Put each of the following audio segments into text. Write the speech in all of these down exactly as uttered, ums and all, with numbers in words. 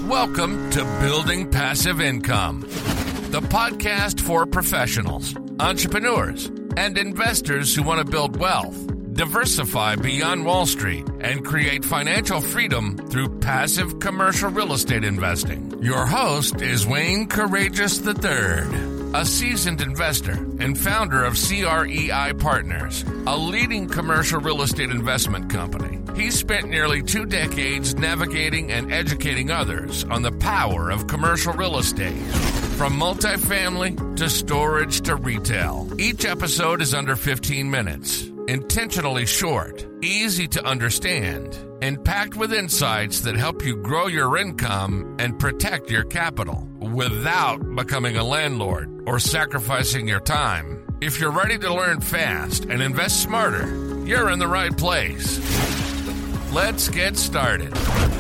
Welcome to Building Passive Income, the podcast for professionals, entrepreneurs, and investors who want to build wealth, diversify beyond Wall Street, and create financial freedom through passive commercial real estate investing. Your host is Wayne Courageous the third, a seasoned investor and founder of C R E I Partners, a leading commercial real estate investment company. He's spent nearly two decades navigating and educating others on the power of commercial real estate, from multifamily to storage to retail. Each episode is under fifteen minutes, intentionally short, easy to understand, and packed with insights that help you grow your income and protect your capital without becoming a landlord or sacrificing your time. If you're ready to learn fast and invest smarter, you're in the right place. Let's get started.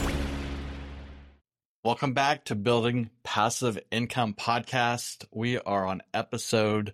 Welcome back to Building Passive Income Podcast. We are on episode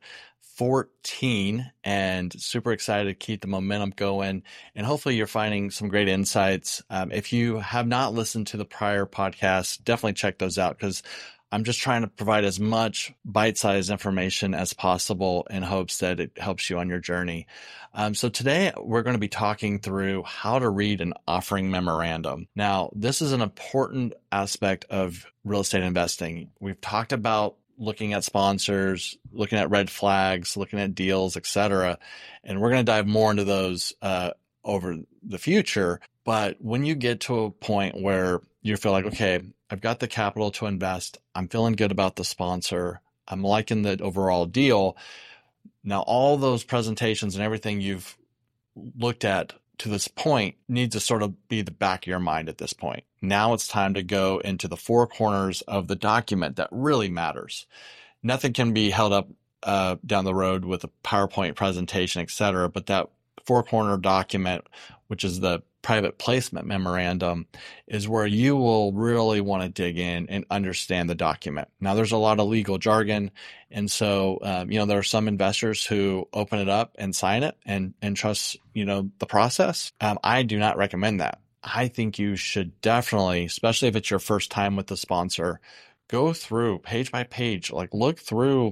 fourteen and super excited to keep the momentum going. And hopefully you're finding some great insights. Um, if you have not listened to the prior podcasts, definitely check those out because I'm just trying to provide as much bite-sized information as possible in hopes that it helps you on your journey. Um, so today we're going to be talking through how to read an offering memorandum. Now, this is an important aspect of real estate investing. We've talked about looking at sponsors, looking at red flags, looking at deals, et cetera. And we're going to dive more into those uh, over the future. But when you get to a point where you feel like, okay, I've got the capital to invest, I'm feeling good about the sponsor, I'm liking the overall deal. Now, all those presentations and everything you've looked at to this point needs to sort of be the back of your mind at this point. Now it's time to go into the four corners of the document that really matters. Nothing can be held up uh, down the road with a PowerPoint presentation, et cetera, but that four corner document, which is the private placement memorandum, is where you will really want to dig in and understand the document. Now, there's a lot of legal jargon. And so, um, you know, there are some investors who open it up and sign it and, and trust, you know, the process. Um, I do not recommend that. I think you should definitely, especially if it's your first time with the sponsor, go through page by page, like look through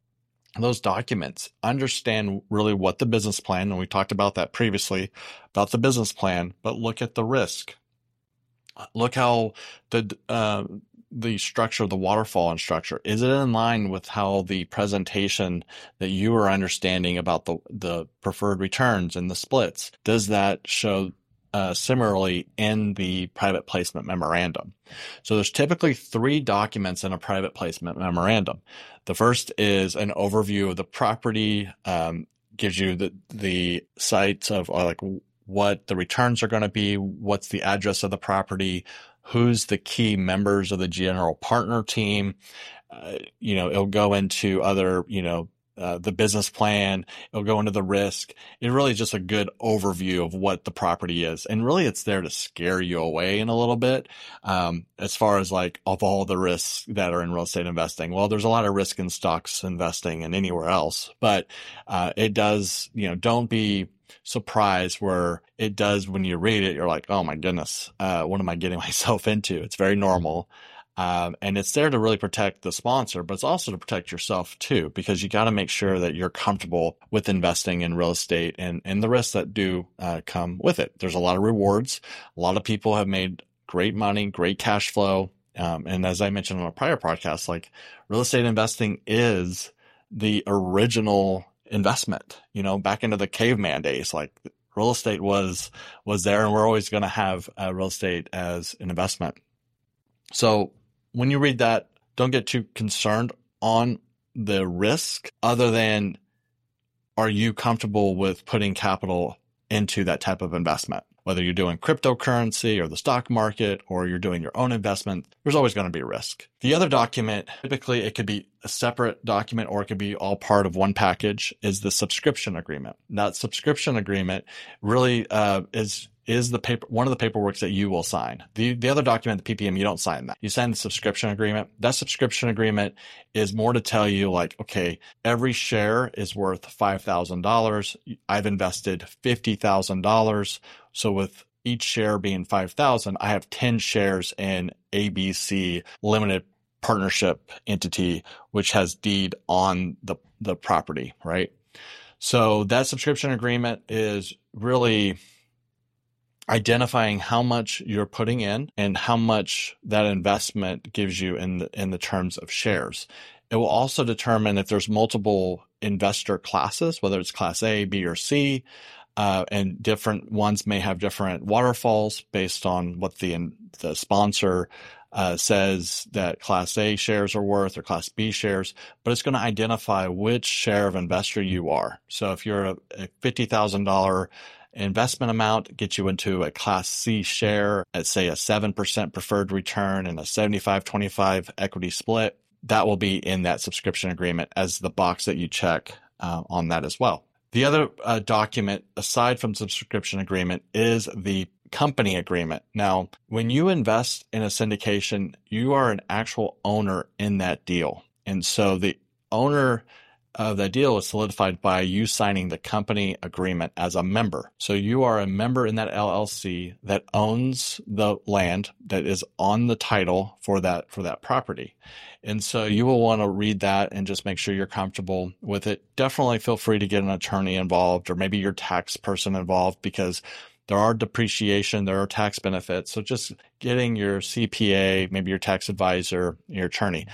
those documents, understand really what the business plan, and we talked about that previously, about the business plan, but look at the risk. Look how the uh, the structure, the waterfall and structure, is it in line with how the presentation that you are understanding about the, the preferred returns and the splits? Does that show Uh, similarly in the private placement memorandum? So there's typically three documents in a private placement memorandum. The first is an overview of the property, um, gives you the, the sites of uh, like what the returns are going to be, what's the address of the property, who's the key members of the general partner team. Uh, you know, it'll go into other, you know, Uh, the business plan, it'll go into the risk. It really is just a good overview of what the property is. And really it's there to scare you away in a little bit, um, as far as like of all the risks that are in real estate investing. Well, there's a lot of risk in stocks investing and anywhere else, but, uh, it does, you know, don't be surprised where it does when you read it, you're like, oh my goodness, uh, what am I getting myself into? It's very normal. Um, and it's there to really protect the sponsor, but it's also to protect yourself too, because you got to make sure that you're comfortable with investing in real estate and, and the risks that do uh, come with it. There's a lot of rewards. A lot of people have made great money, great cash flow. Um, and as I mentioned on a prior podcast, like real estate investing is the original investment, you know, back into the caveman days, like real estate was, was there, and we're always going to have uh, real estate as an investment. So when you read that, don't get too concerned on the risk other than, are you comfortable with putting capital into that type of investment? Whether you're doing cryptocurrency or the stock market, or you're doing your own investment, there's always going to be risk. The other document, typically it could be a separate document or it could be all part of one package, is the subscription agreement. That subscription agreement really uh, is is the paper, one of the paperworks that you will sign. The the other document, the P P M, you don't sign that. You sign the subscription agreement. That subscription agreement is more to tell you like, okay, every share is worth five thousand dollars. I've invested fifty thousand dollars. So with each share being five thousand, I have ten shares in A B C Limited Partnership entity, which has deed on the, the property, right? So that subscription agreement is really identifying how much you're putting in and how much that investment gives you in the, in the terms of shares. It will also determine if there's multiple investor classes, whether it's class A, B, or C, uh, and different ones may have different waterfalls based on what the, the sponsor uh, says that class A shares are worth or class B shares, but it's going to identify which share of investor you are. So if you're a, a fifty thousand dollars investment amount, gets you into a class C share at say a seven percent preferred return and a seventy-five twenty-five equity split, that will be in that subscription agreement as the box that you check uh, on that as well. The other uh, document aside from subscription agreement is the company agreement. Now, when you invest in a syndication, you are an actual owner in that deal. And so the owner of that deal is solidified by you signing the company agreement as a member. So you are a member in that L L C that owns the land that is on the title for that, for that property. And so you will want to read that and just make sure you're comfortable with it. Definitely feel free to get an attorney involved or maybe your tax person involved because there are depreciation, there are tax benefits. So just getting your C P A, maybe your tax advisor, your attorney.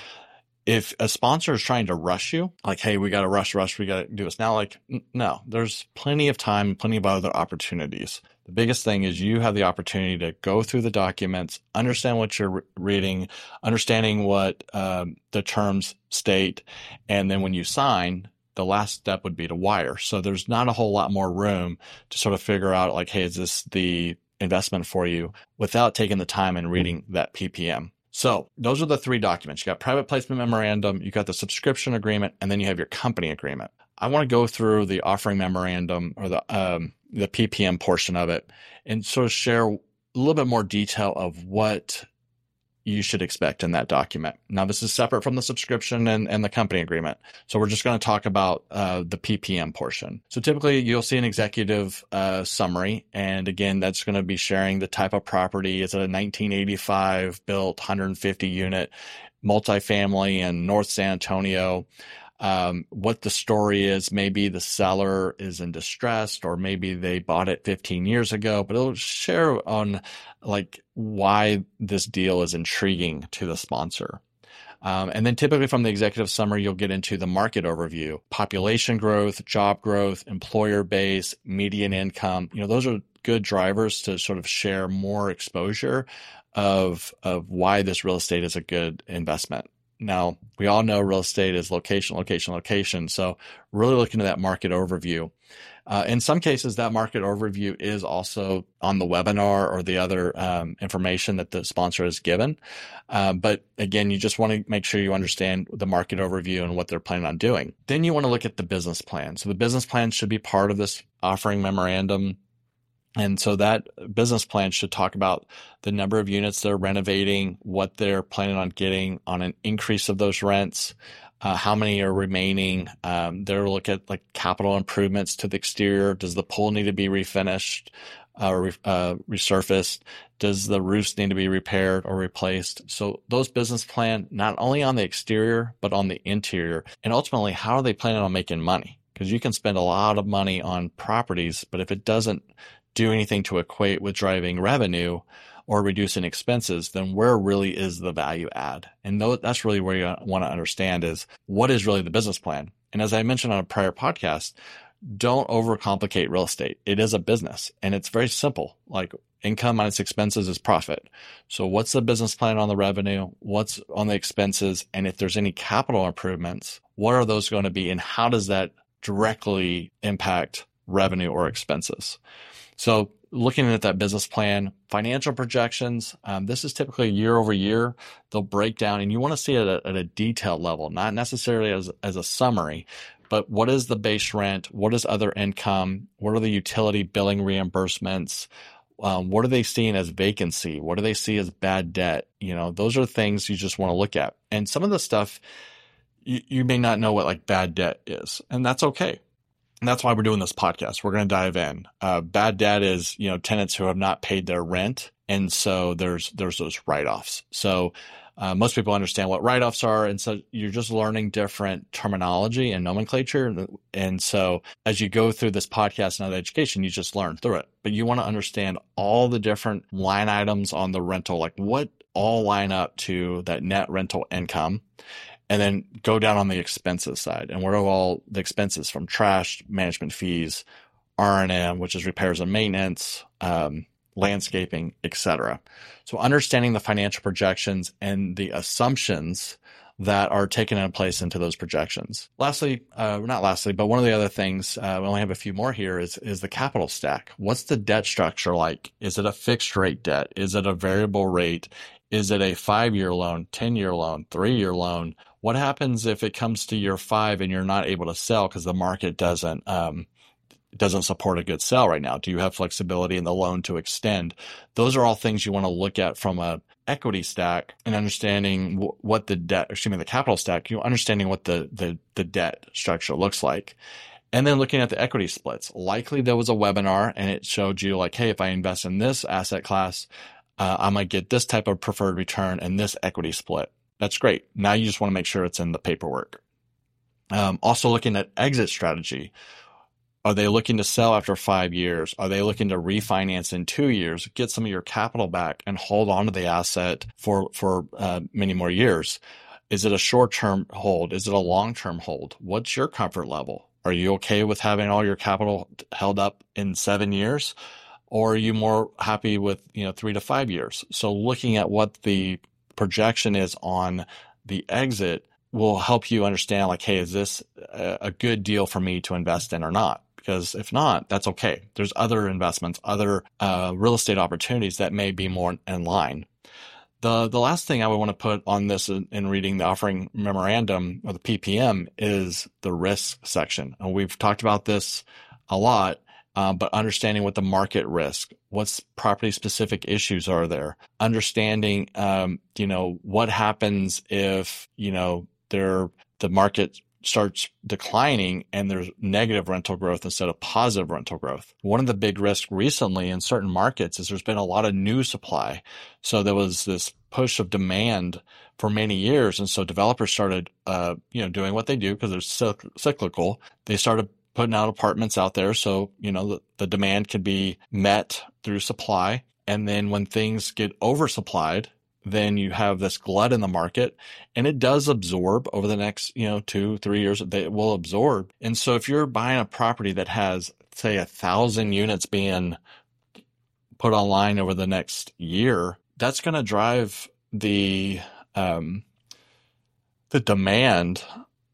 If a sponsor is trying to rush you, like, hey, we got to rush, rush, we got to do this now, like, n- no, there's plenty of time, plenty of other opportunities. The biggest thing is you have the opportunity to go through the documents, understand what you're re- reading, understanding what um, the terms state, and then when you sign, the last step would be to wire. So there's not a whole lot more room to sort of figure out like, hey, is this the investment for you without taking the time and reading that P P M. So those are the three documents. You got private placement memorandum, you got the subscription agreement, and then you have your company agreement. I want to go through the offering memorandum or the um, the P P M portion of it and sort of share a little bit more detail of what you should expect in that document. Now, this is separate from the subscription and, and the company agreement. So we're just going to talk about uh, the P P M portion. So typically you'll see an executive uh, summary. And again, that's going to be sharing the type of property. Is it a nineteen eighty-five built one hundred fifty unit multifamily in North San Antonio? Um, what the story is, maybe the seller is in distress or maybe they bought it fifteen years ago, but it'll share on like why this deal is intriguing to the sponsor. Um, and then typically from the executive summary, you'll get into the market overview, population growth, job growth, employer base, median income. You know, those are good drivers to sort of share more exposure of, of why this real estate is a good investment. Now, we all know real estate is location, location, location. So really looking at that market overview. Uh, in some cases, that market overview is also on the webinar or the other um, information that the sponsor has given. Uh, but again, you just want to make sure you understand the market overview and what they're planning on doing. Then you want to look at the business plan. So the business plan should be part of this offering memorandum. And so that business plan should talk about the number of units they're renovating, what they're planning on getting on an increase of those rents, uh, how many are remaining. Um, they'll look at like capital improvements to the exterior. Does the pool need to be refinished, uh, re- uh, resurfaced? Does the roofs need to be repaired or replaced? So those business plan, not only on the exterior, but on the interior. And ultimately, how are they planning on making money? Because you can spend a lot of money on properties, but if it doesn't do anything to equate with driving revenue or reducing expenses, then where really is the value add? And that's really where you want to understand is what is really the business plan. And as I mentioned on a prior podcast, don't overcomplicate real estate. It is a business and it's very simple. Like income minus expenses is profit. So what's the business plan on the revenue? What's on the expenses? And if there's any capital improvements, what are those going to be? And how does that directly impact revenue or expenses? So looking at that business plan, financial projections, um, this is typically year over year. They'll break down and you want to see it at a, at a detailed level, not necessarily as, as a summary, but what is the base rent? What is other income? What are the utility billing reimbursements? Um, what are they seeing as vacancy? What do they see as bad debt? You know, those are things you just want to look at. And some of the stuff you, you may not know what like bad debt is, and that's okay. And that's why we're doing this podcast. We're going to dive in. Uh, bad debt is, you know, tenants who have not paid their rent. And so there's, there's those write-offs. So uh, most people understand what write-offs are. And so you're just learning different terminology and nomenclature. And so as you go through this podcast and other education, you just learn through it. But you want to understand all the different line items on the rental, like what all line up to that net rental income. And then go down on the expenses side. And what are all the expenses from trash, management fees, R and M, which is repairs and maintenance, um, landscaping, et cetera. So understanding the financial projections and the assumptions that are taken into place into those projections. Lastly, uh, not lastly, but one of the other things, uh, we only have a few more here, is, is the capital stack. What's the debt structure like? Is it a fixed rate debt? Is it a variable rate? Is it a five-year loan, ten-year loan, three-year loan? What happens if it comes to year five and you're not able to sell because the market doesn't um, doesn't support a good sell right now? Do you have flexibility in the loan to extend? Those are all things you want to look at from a equity stack and understanding w- what the debt, excuse me, the capital stack. You know, understanding what the the the debt structure looks like. And then looking at the equity splits. Likely there was a webinar and it showed you like, hey, if I invest in this asset class, uh, I might get this type of preferred return and this equity split. That's great. Now you just want to make sure it's in the paperwork. Um, also looking at exit strategy. Are they looking to sell after five years? Are they looking to refinance in two years, get some of your capital back and hold on to the asset for, for uh, many more years? Is it a short-term hold? Is it a long-term hold? What's your comfort level? Are you okay with having all your capital held up in seven years? Or are you more happy with, you know, three to five years? So looking at what the projection is on the exit will help you understand, like, hey, is this a good deal for me to invest in or not? Because if not, that's okay. There's other investments, other uh, real estate opportunities that may be more in line. The the last thing I would want to put on this in, in reading the offering memorandum or the P P M is the risk section. And we've talked about this a lot. Um, but understanding what the market risk, what's property specific issues are there, understanding, um, you know, what happens if, you know, there, the market starts declining and there's negative rental growth instead of positive rental growth. One of the big risks recently in certain markets is there's been a lot of new supply. So there was this push of demand for many years. And so developers started, uh, you know, doing what they do because they're cyclical. They started putting out apartments out there. So, you know, the, the demand can be met through supply. And then when things get oversupplied, then you have this glut in the market and it does absorb over the next, you know, two, three years, it will absorb. And so if you're buying a property that has, say, a thousand units being put online over the next year, that's going to drive the, um, the demand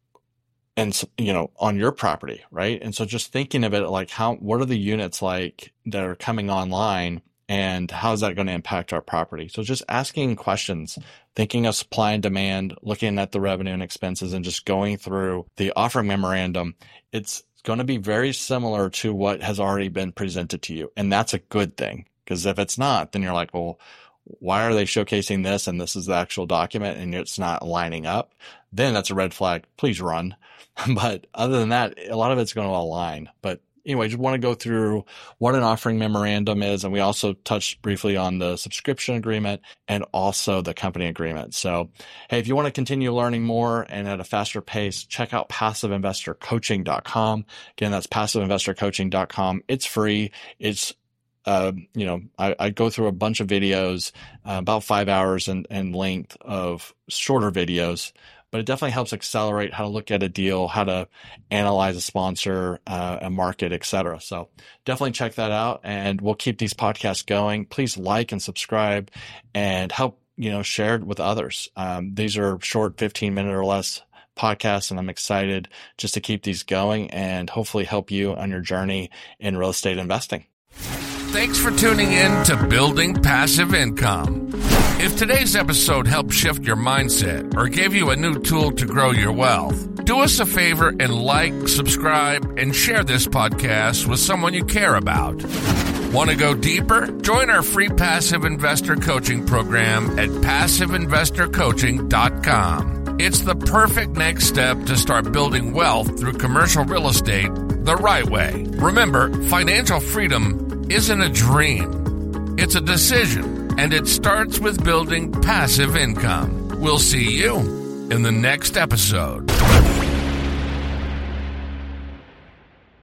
and, you know, on your property, right? And so just thinking of it like how, what are the units like that are coming online and how is that going to impact our property? So just asking questions, thinking of supply and demand, looking at the revenue and expenses and just going through the offering memorandum. It's going to be very similar to what has already been presented to you. And that's a good thing because if it's not, then you're like, well, why are they showcasing this? And this is the actual document and it's not lining up. Then that's a red flag. Please run. But other than that, a lot of it's going to align. But anyway, just want to go through what an offering memorandum is. And we also touched briefly on the subscription agreement and also the company agreement. So, hey, if you want to continue learning more and at a faster pace, check out passive investor coaching dot com. Again, that's passive investor coaching dot com. It's free. It's Uh, you know, I, I go through a bunch of videos, uh, about five hours in, in length of shorter videos, but it definitely helps accelerate how to look at a deal, how to analyze a sponsor, uh, a market, et cetera. So definitely check that out and we'll keep these podcasts going. Please like and subscribe and help, you know, share it with others. Um, these are short fifteen minute or less podcasts and I'm excited just to keep these going and hopefully help you on your journey in real estate investing. Thanks for tuning in to Building Passive Income. If today's episode helped shift your mindset or gave you a new tool to grow your wealth, do us a favor and like, subscribe, and share this podcast with someone you care about. Want to go deeper? Join our free Passive Investor Coaching program at passive investor coaching dot com. It's the perfect next step to start building wealth through commercial real estate the right way. Remember, financial freedom isn't a dream. It's a decision, and it starts with building passive income. We'll see you in the next episode.